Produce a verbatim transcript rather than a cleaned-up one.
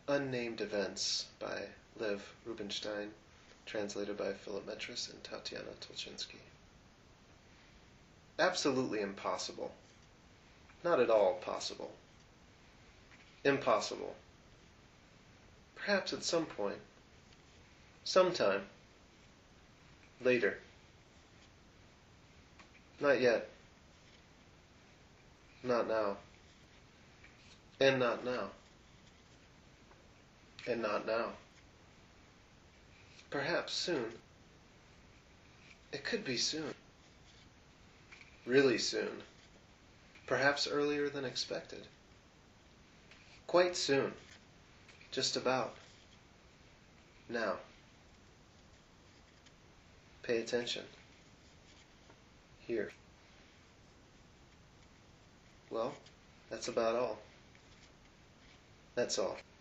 Unnamed Events by Lev Rubinstein, translated by Philip Metris and Tatiana Tolchinsky. Absolutely impossible. Not at all possible. Impossible. Perhaps at some point. Sometime. Later. Not yet. Not now. And not now. And not now. Perhaps soon. It could be soon. Really soon. Perhaps earlier than expected. Quite soon. Just about. Now. Pay attention. Here. Well, that's about all. That's all.